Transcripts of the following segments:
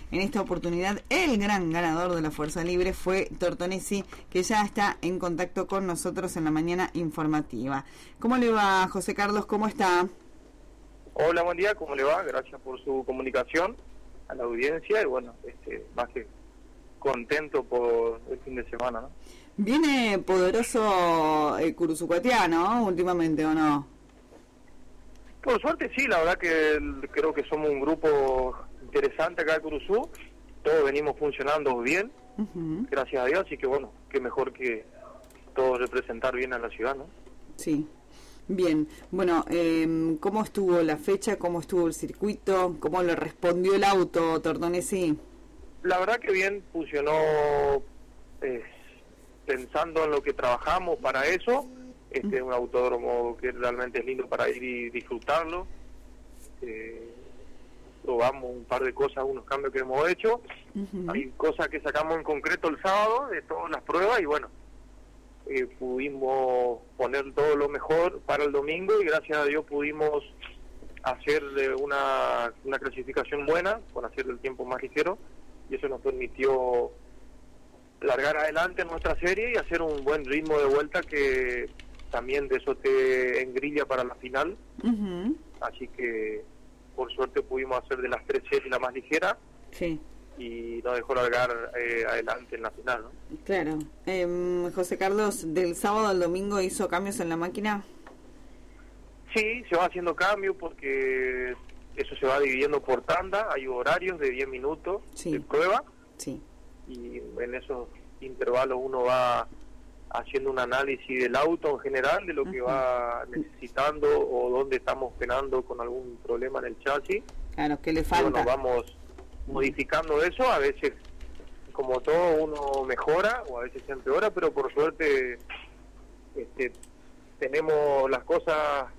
en esta oportunidad el gran ganador de la Fuerza Libre fue Tortonesi, que ya está en contacto con nosotros en la mañana informativa. ¿Cómo le va, José Carlos? ¿Cómo está? Hola, buen día, ¿cómo le va? Gracias por su comunicación a la audiencia y bueno, más que contento por el fin de semana, ¿no? Viene poderoso Curuzucuatiá, ¿no? Últimamente, ¿o no? Por suerte sí, la verdad que creo que somos un grupo interesante acá de Curuzú, todos venimos funcionando bien, gracias a Dios, así que bueno, qué mejor que todos representar bien a la ciudad, ¿no? Sí. Bien, bueno, ¿cómo estuvo la fecha? ¿Cómo estuvo el circuito? ¿Cómo le respondió el auto, Tortonesi? La verdad que bien, funcionó pensando en lo que trabajamos para eso. Un autódromo que realmente es lindo para ir y disfrutarlo. Probamos un par de cosas, unos cambios que hemos hecho. Hay cosas que sacamos en concreto el sábado de todas las pruebas y bueno, pudimos poner todo lo mejor para el domingo y gracias a Dios pudimos hacer una clasificación buena, con hacer el tiempo más ligero, y eso nos permitió largar adelante nuestra serie y hacer un buen ritmo de vuelta que también de eso te engrilla para la final. Así que por suerte pudimos hacer de las tres series la más ligera. Sí. Y nos dejó largar adelante en la final, ¿no? Claro. José Carlos, ¿del sábado al domingo hizo cambios en la máquina? Sí, se va haciendo cambios porque eso se va dividiendo por tanda, hay horarios de 10 minutos de prueba, y en esos intervalos uno va haciendo un análisis del auto en general, de lo que va necesitando o dónde estamos penando con algún problema en el chasis. Claro, ¿qué le falta? Bueno, vamos modificando eso, a veces como todo uno mejora o a veces se empeora, pero por suerte tenemos las cosas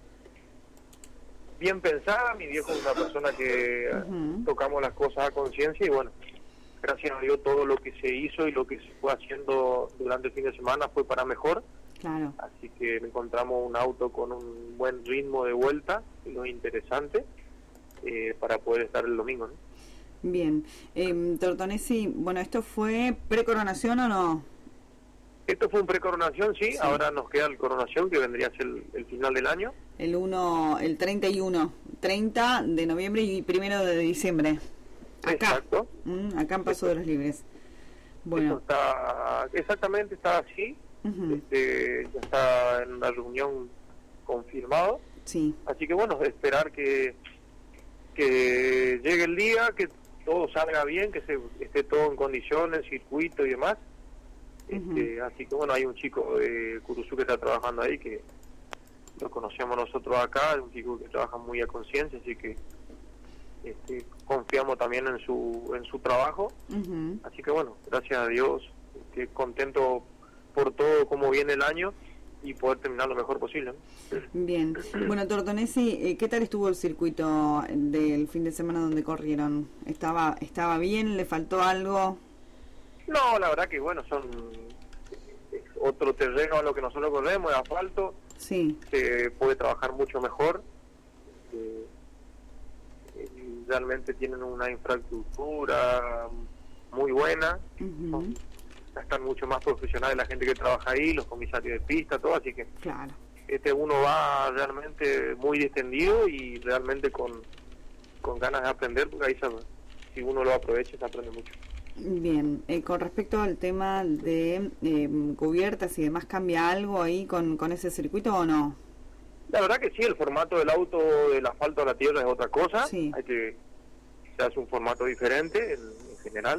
bien pensadas. Mi viejo es una persona que tocamos las cosas a conciencia y bueno, gracias a Dios todo lo que se hizo y lo que se fue haciendo durante el fin de semana fue para mejor. Claro. Así que encontramos un auto con un buen ritmo de vuelta, y lo interesante, para poder estar el domingo, ¿no? Bien, Tortonesi, bueno, ¿esto fue pre-coronación o no? Esto fue un pre-coronación, sí, ahora nos queda el coronación, que vendría a ser el final del año. El 30 de noviembre y 1 de diciembre. Acá. Exacto. Acá en Paso de los Libres. Bueno. Exactamente, está así, ya está en una reunión confirmado. Sí. Así que bueno, esperar que llegue el día, que todo salga bien, que esté todo en condiciones, circuito y demás. Así que bueno, hay un chico de Curuzú que está trabajando ahí, que lo conocemos nosotros acá, es un chico que trabaja muy a conciencia, así que confiamos también en su trabajo. Así que bueno, gracias a Dios, contento por todo como viene el año y poder terminar lo mejor posible, ¿no? Bien. Bueno, Tortonesi, ¿qué tal estuvo el circuito del fin de semana donde corrieron? ¿Estaba bien? ¿Le faltó algo? No, la verdad que bueno, es otro terreno a lo que nosotros corremos, es asfalto. Sí. Se puede trabajar mucho mejor. Realmente tienen una infraestructura muy buena. Están mucho más profesionales la gente que trabaja ahí, los comisarios de pista, todo, así que claro, uno va realmente muy distendido y realmente con ganas de aprender, porque ahí si uno lo aprovecha se aprende mucho. Bien, con respecto al tema de cubiertas y demás, ¿cambia algo ahí con ese circuito o no? La verdad que sí, el formato del auto, del asfalto a la tierra es otra cosa. Sí. Se hace un formato diferente en general.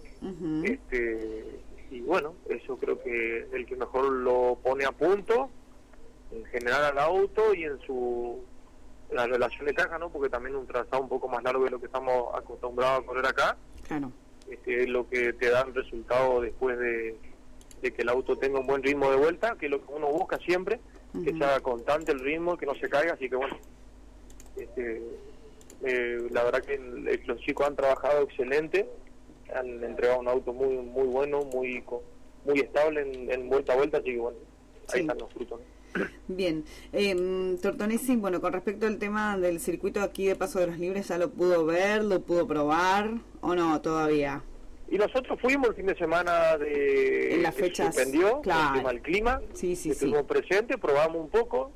Y bueno, eso creo que el que mejor lo pone a punto en general al auto y en la relación de caja, ¿no? Porque también un trazado un poco más largo de lo que estamos acostumbrados a correr acá. Claro. Es lo que te da el resultado después de que el auto tenga un buen ritmo de vuelta, que es lo que uno busca siempre, que sea constante el ritmo, que no se caiga. Así que bueno, la verdad que los chicos han trabajado excelente, han entregado un auto muy bueno, muy estable en vuelta a vuelta, así que bueno, ahí están los frutos, ¿no? Bien, Tortonesi, bueno, con respecto al tema del circuito aquí de Paso de los Libres, ¿ya lo pudo ver, lo pudo probar o no todavía? Y nosotros fuimos el fin de semana en las fechas, suspendió, claro. el tema del clima, estuvimos presentes, probamos un poco,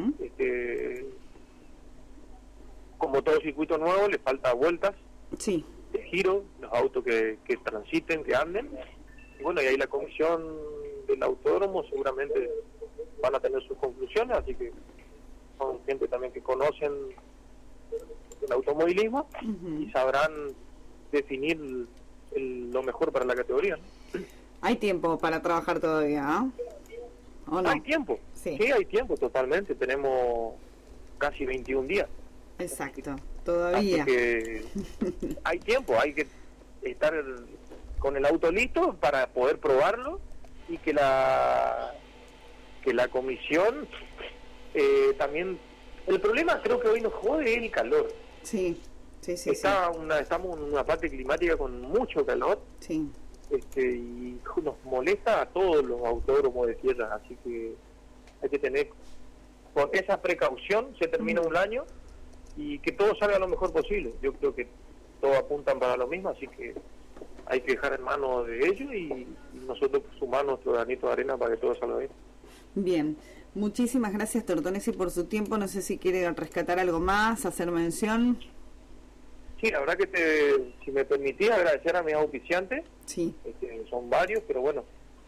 como todo circuito nuevo le falta vueltas, de giro, los autos que transiten, que anden, y bueno, y ahí la comisión del autódromo seguramente van a tener sus conclusiones, así que son gente también que conocen el automovilismo y sabrán definir lo mejor para la categoría, ¿no? Hay tiempo para trabajar todavía, ¿o no? Hay tiempo, sí, hay tiempo totalmente, tenemos casi 21 días. Exacto, todavía. Así que hay tiempo, hay que estar con el auto listo para poder probarlo y que la comisión también... El problema creo que hoy nos jode el calor. Sí. Estamos en una parte climática con mucho calor y nos molesta a todos los autódromos de tierra, así que hay que tener con esa precaución. Se termina un año y que todo salga lo mejor posible. Yo creo que todos apuntan para lo mismo, así que hay que dejar en manos de ellos y nosotros sumar nuestro granito de arena para que todo salga bien. Bien, muchísimas gracias Tortonesi por su tiempo. No sé si quiere rescatar algo más, hacer mención. Sí, la verdad que si me permitís agradecer a mis auspiciantes, son varios, pero bueno,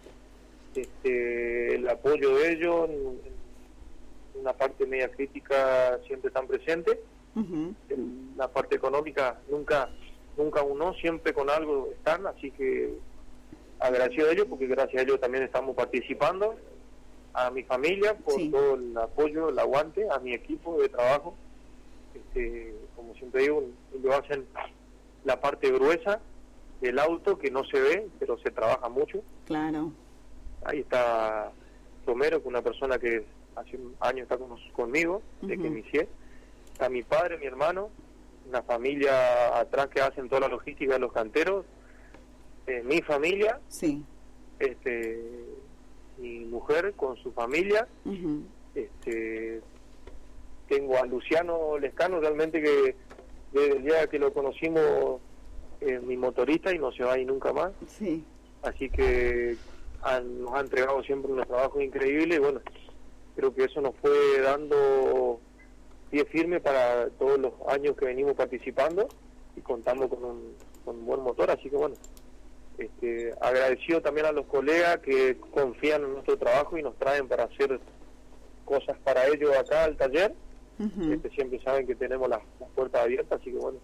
el apoyo de ellos, en una parte media crítica siempre están presentes, la parte económica nunca uno, siempre con algo están, así que agradecido a ellos, porque gracias a ellos también estamos participando, a mi familia por todo el apoyo, el aguante, a mi equipo de trabajo. Como siempre digo, ellos hacen la parte gruesa del auto que no se ve, pero se trabaja mucho. Claro. Ahí está Romero, que es una persona que hace un año está conmigo, de que inicié. Está mi padre, mi hermano, una familia atrás que hacen toda la logística de los canteros. Mi familia, mi mujer con su familia. Tengo a Luciano Lescano, realmente que desde el día que lo conocimos, mi motorista, y no se va ahí nunca más. Así que nos ha entregado siempre unos trabajos increíbles, y bueno, creo que eso nos fue dando pie firme para todos los años que venimos participando y contando con un buen motor. Así que bueno, agradecido también a los colegas que confían en nuestro trabajo y nos traen para hacer cosas para ellos acá al taller. Siempre saben que tenemos las puertas abiertas, así que bueno,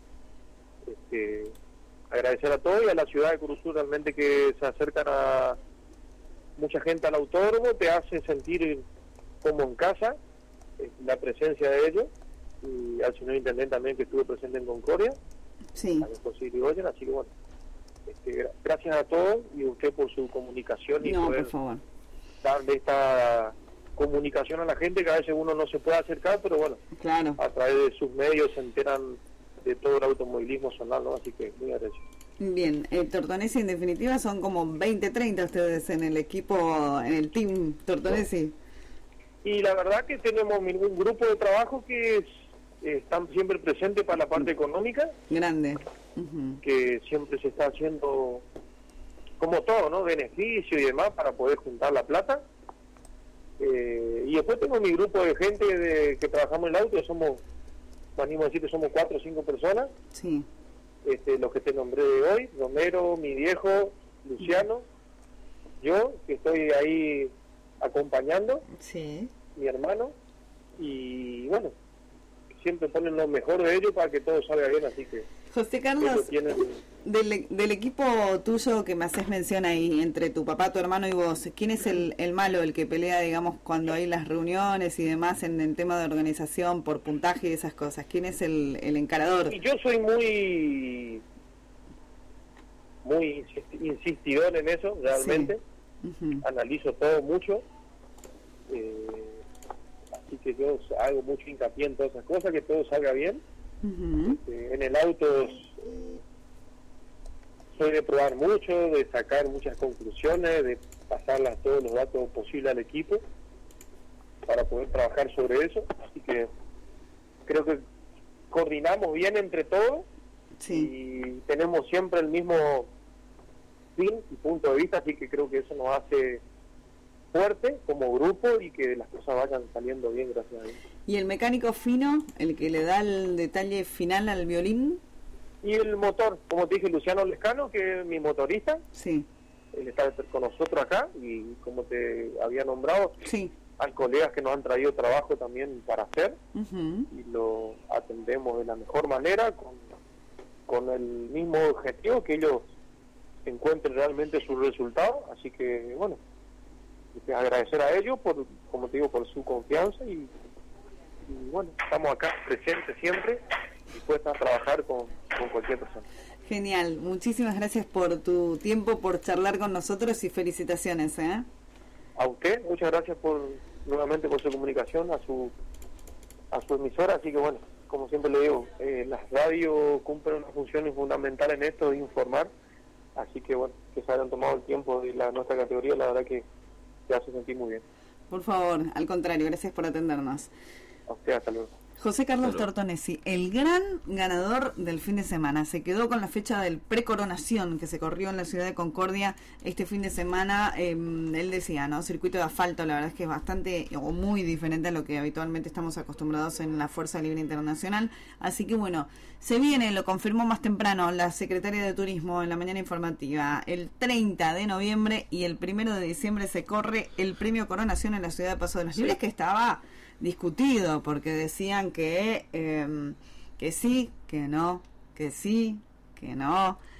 agradecer a todos y a la ciudad de Curuzú, realmente que se acercan a mucha gente al autódromo, te hace sentir como en casa, la presencia de ellos, y al señor intendente también, que estuvo presente en Concordia, a José Irigoyen. Así que bueno, gracias a todos y a usted por su comunicación y poder darle esta comunicación a la gente, que a veces uno no se puede acercar, pero bueno, a través de sus medios se enteran de todo el automovilismo zonal, ¿no? Así que muy agradecido. Bien, Tortonesi, en definitiva son como 20-30 ustedes en el equipo, en el team Tortonesi. Y la verdad que tenemos un grupo de trabajo que están siempre presentes para la parte económica. Grande. Que siempre se está haciendo, como todo, ¿no? Beneficio y demás para poder juntar la plata. Y después tengo mi grupo de gente que trabajamos en el auto, me animo a decir que somos 4 o 5 personas. Los que te nombré de hoy, Romero, mi viejo, Luciano, yo, que estoy ahí acompañando, mi hermano, y bueno, siempre ponen lo mejor de ellos para que todo salga bien, así que... José Carlos, del equipo tuyo que me haces mención ahí, entre tu papá, tu hermano y vos, ¿quién es el malo, el que pelea, digamos, cuando hay las reuniones y demás en el tema de organización por puntaje y esas cosas? ¿Quién es el encarador? Y yo soy muy insistidor en eso, realmente. Analizo todo mucho. Así que yo hago mucho hincapié en todas esas cosas, que todo salga bien. En el auto soy de probar mucho, de sacar muchas conclusiones, de pasarlas todos los datos posibles al equipo. para poder trabajar sobre eso, así que creo que coordinamos bien entre todos. Sí. Y tenemos siempre el mismo fin y punto de vista, así que creo que eso nos hace fuerte como grupo y que las cosas vayan saliendo bien, gracias a Dios. ¿Y el mecánico fino, el que le da el detalle final al violín? Y el motor, como te dije, Luciano Lescano, que es mi motorista. Sí. Él está con nosotros acá y como te había nombrado, sí, hay colegas que nos han traído trabajo también para hacer y lo atendemos de la mejor manera, con el mismo objetivo, que ellos encuentren realmente sus resultados. Así que bueno, agradecer a ellos por, como te digo, por su confianza y bueno, estamos acá presentes siempre, dispuestos a trabajar con cualquier persona. Genial, muchísimas gracias por tu tiempo, por charlar con nosotros y felicitaciones. A usted, muchas gracias nuevamente por su comunicación a su emisora, así que bueno, como siempre le digo, las radios cumplen una función fundamental en esto de informar, así que bueno, que se hayan tomado el tiempo de nuestra categoría, la verdad que te hace sentir muy bien. Por favor, al contrario, gracias por atendernos. A usted, hasta luego. José Carlos Tortonesi, el gran ganador del fin de semana, se quedó con la fecha del precoronación que se corrió en la ciudad de Concordia este fin de semana. Él decía, ¿no? Circuito de asfalto, la verdad es que es bastante o muy diferente a lo que habitualmente estamos acostumbrados en la Fuerza Libre Internacional. Así que bueno, se viene, lo confirmó más temprano la secretaria de Turismo en la mañana informativa. El 30 de noviembre y el 1 de diciembre se corre el premio Coronación en la ciudad de Paso de los Libres, que estaba discutido porque decían que sí, que no, que sí, que no.